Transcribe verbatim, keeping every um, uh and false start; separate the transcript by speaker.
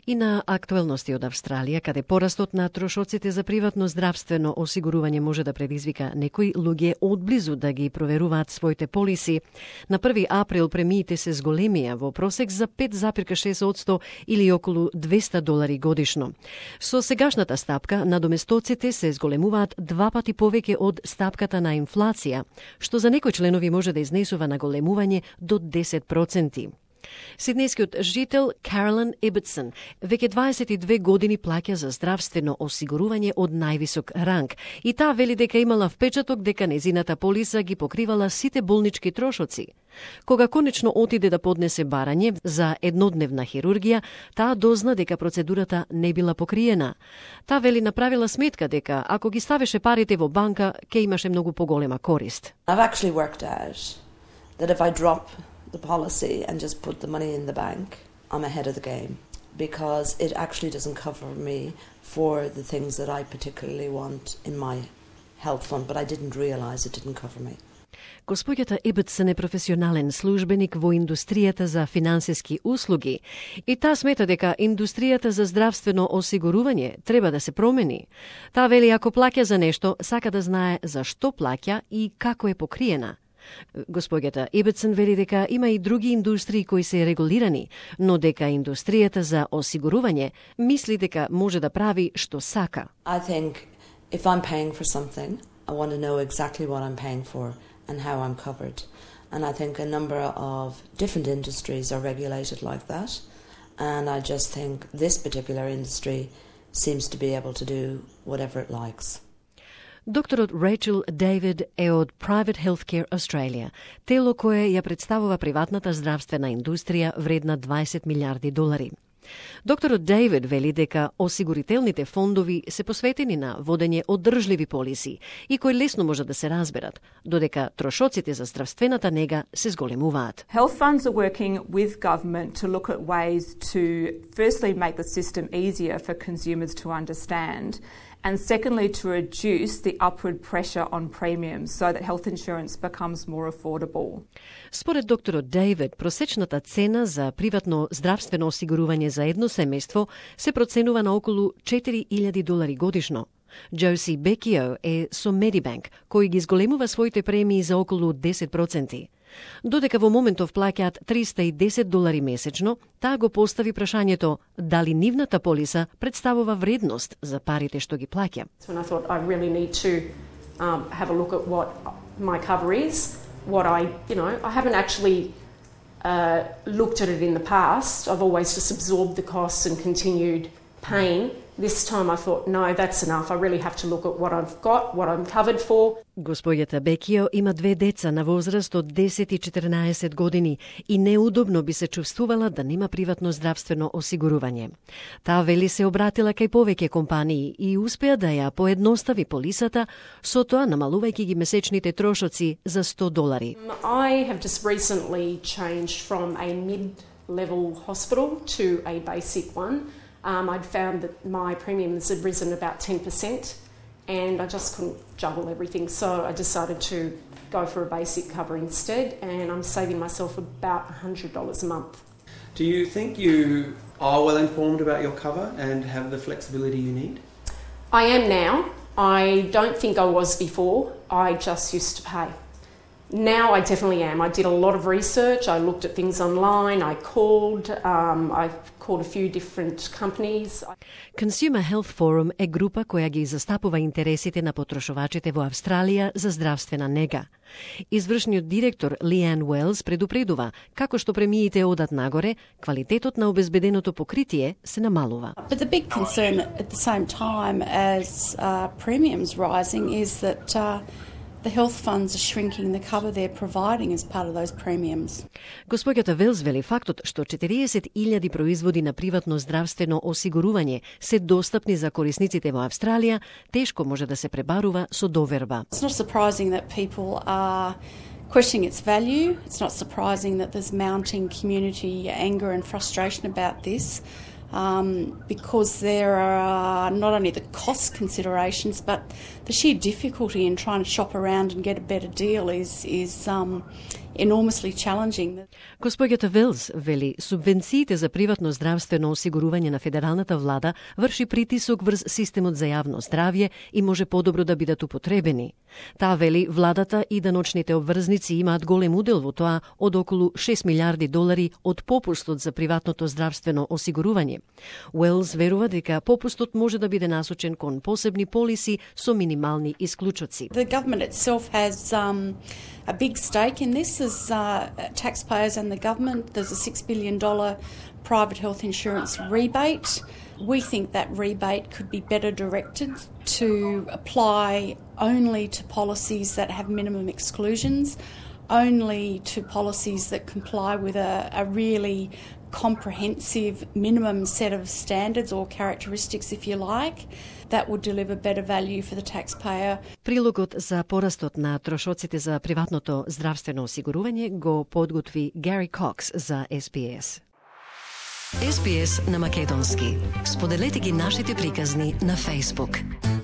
Speaker 1: И на актуелности од Австралија, каде порастот на трошоците за приватно здравствено осигурување може да предизвика некои луѓе одблизу да ги проверуваат своите полиси. На први април премиите се зголемија во просек за пет зарез и шест одсто или околу двеста долари годишно. Со сегашната стапка, надоместоците се зголемуваат два пати повеќе од стапката на инфлација, што за некои членови може да изнесува наголемување до десет проценти. Сиднејскиот жител Каролин Ибетсон веќе дваесет и две години плаќа за здравствено осигурување од највисок ранг и таа вели дека имала впечаток дека незината полиса ги покривала сите болнички трошоци. Кога конечно отиде да поднесе барање за еднодневна хирургија, таа дозна дека процедурата не била покриена. Таа вели направила сметка дека ако ги ставеше парите во банка, ќе имаше многу поголема корист.
Speaker 2: I've actually worked out that if I drop the policy and just put the money in the bank, I'm ahead of the game because it actually doesn't cover me for the things that I particularly want in my health fund, but I didn't realise it didn't cover me.
Speaker 1: Господјата Ибетсон е професионален службеник во индустријата за финансиски услуги и таа смета дека индустријата за здравствено осигурување треба да се промени. Таа вели ако плаќа за нешто, сака да знае за што плаќа и како е покриена. Господјата Ибетсон вели дека има и други индустрии кои се регулирани, но дека индустријата за осигурување мисли дека може да прави што сака.
Speaker 2: I think if I'm paying for something, I want to know exactly what I'm paying for and how I'm covered. And I think a number of different industries are regulated like that. And I just think this particular industry seems to be able to do whatever it likes.
Speaker 1: Докторот Рейчел Дейвид е од Private Healthcare Australia, тело кое ја представува приватната здравствена индустрија вредна дваесет милиарди долари. Докторот Дейвид вели дека осигурителните фондови се посветени на водење одржливи полиси и кои лесно може да се разберат, додека трошоците за здравствената нега се зголемуваат.
Speaker 3: Health funds are working with government to look at ways to firstly make the system easier for consumers to understand, and secondly to reduce the upward pressure on premiums so that health insurance becomes more affordable.
Speaker 1: Според докторот Дейвид, просечната цена за приватно здравствено осигурување за едно семејство се проценува на околу четири илјади долари годишно. Джоси Бекио е со Медибанк, кој ги зголемува своите премии за околу десет проценти. Додека во моментов плаќаат триста и десет долари месечно, таа го постави прашањето дали нивната полиса представува вредност за парите што ги плаќа.
Speaker 4: When I thought I really need to um, have a look at what my cover is, what I, you know, I haven't actually uh, looked at it in the past. I've always just absorbed the costs and continued paying. This time I thought, no, that's enough. I really have to look at what I've got, what I'm covered for.
Speaker 1: Господјата Бекио има две деца на возраст од десет и четрнаесет години и неудобно би се чувствувала да нема приватно здравствено осигурување. Таа вели се обратила кај повеќе компании и успеа да ја поедностави полисата, со тоа намалувајќи ги месечните трошоци за сто долари.
Speaker 4: I have just recently changed from a mid-level hospital to a basic one. Um, I'd found that my premiums had risen about ten percent and I just couldn't juggle everything, so I decided to go for a basic cover instead, and I'm saving myself about one hundred dollars a month.
Speaker 5: Do you think you are well informed about your cover and have the flexibility you need?
Speaker 4: I am now. I don't think I was before. I just used to pay. Now I definitely am. I did a lot of research. I looked at things online. I called. Um, I called a few different companies.
Speaker 1: Consumer Health Forum е група која ги застапува интересите на потрошувачите во Австралија за здравствена нега. Извршниот директор Лиан Уелс предупредува како што премиите одат нагоре, квалитетот на обезбеденото покритие се намалува.
Speaker 6: But the big concern at the same time as uh, premiums rising is that uh, the health funds are shrinking the cover they're providing as part of those premiums.
Speaker 1: Господјата Велс вели фактот што четириесет илјади производи на приватно здравствено осигурување се достапни за корисниците во Австралија, тешко може да се пребарува со доверба.
Speaker 6: It's not surprising that people are questioning its value. It's not surprising that there's mounting community anger and frustration about this. Um, because there are not only the cost considerations, but the sheer difficulty in trying to shop around and get a better deal is is um, enormously challenging.
Speaker 1: Госпоѓата Велс вели субвенциите за приватно здравствено осигурување на федералната влада врши притисок врз системот за јавно здравје и може подобро да бидат употребени. Таа вели владата и даночните обврзници имаат голем удел во тоа од околу шест милиарди долари од попустот за приватното здравствено осигурување. Уелс верува дека попустот може да биде насочен кон посебни полиси со минимални исклучоци.
Speaker 6: The government itself has um, a big stake in this as uh, taxpayers and the government. There's a six billion dollars private health insurance rebate. We think that rebate could be better directed to apply only to policies that have minimum exclusions, only to policies that comply with a, a really comprehensive minimum set of standards or characteristics, if you like, that would deliver better value for the taxpayer.
Speaker 1: Прилогот за порастот на трошоците за приватното здравствено осигурување го подготви Гари Кокс за Ес Би Ес.
Speaker 7: Ес Би Ес на македонски. Споделете ги нашите приказни на Facebook.